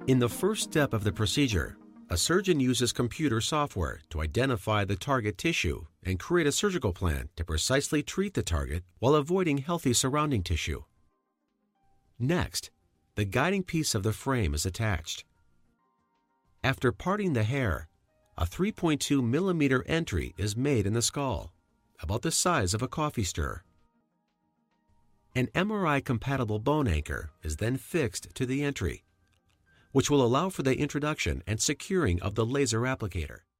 In the first step of the procedure, a surgeon uses computer software to identify the target tissue and create a surgical plan to precisely treat the target while avoiding healthy surrounding tissue. Next, the guiding piece of the frame is attached. After parting the hair, a 3.2 millimeter entry is made in the skull, about the size of a coffee stir. An MRI-compatible bone anchor is then fixed to the entry, which will allow for the introduction and securing of the laser applicator.